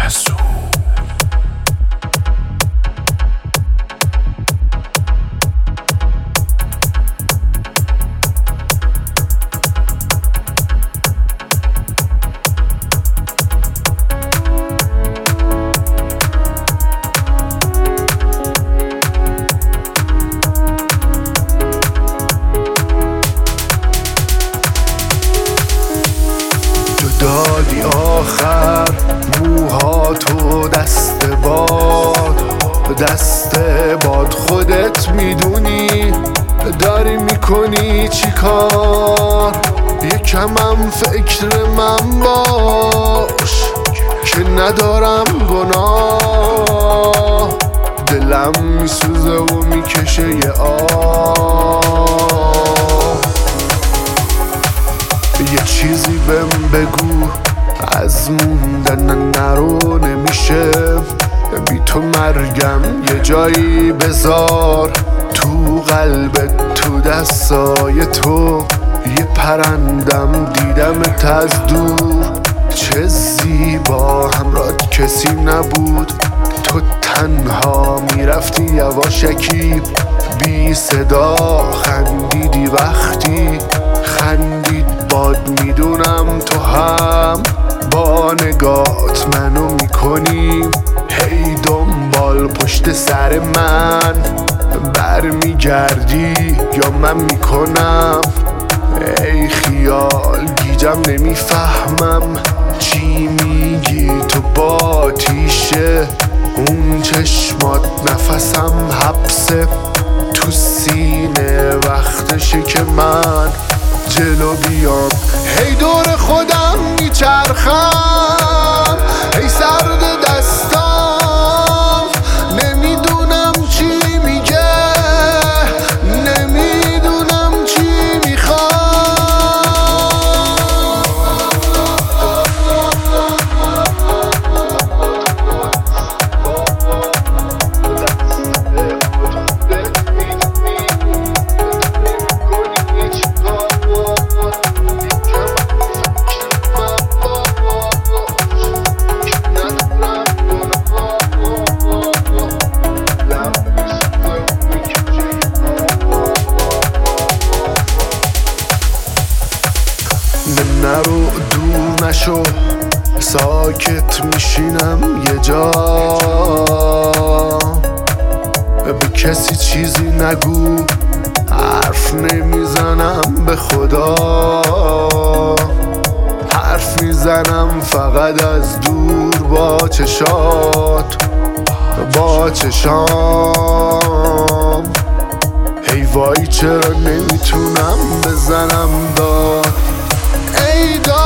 محسوب دادی آخر موهاتو دست باد خودت میدونی داری میکنی چی کار. یکمم فکر من باش که ندارم گناه. دلم میسوزه و میکشه یه یه چیزی بهم بگو از موندن نرو نمیشه. بی تو مرگم یه جایی بذار تو قلبت تو دستای تو. یه پرندم دیدمت از دور چه زیبا همراهت کسی نبود. تو تنها میرفتی یواشکی بی صدا خندیدی وقتی خندید باد. میدونم تو هم با نگات منو میکنی هی دنبال پشت سر من برمیگردی یا من میکنم. ای خیال گیجم نمیفهمم چی میگی تو با تیشه اون چشمات. نفسم حبسه تو سینه وقتشه که من جلو بیام. هی دور خودم میچرخم هی سرد دستم نمیدونم چی میگه نمیدونم چی میخوام. نرو دور نشو ساکت میشینم یه جا. به کسی چیزی نگو حرف نمیزنم به خدا. حرف میزنم فقط از دور با چشات با چشام. ای وای چرا نمیتونم بزنم داد. ای داد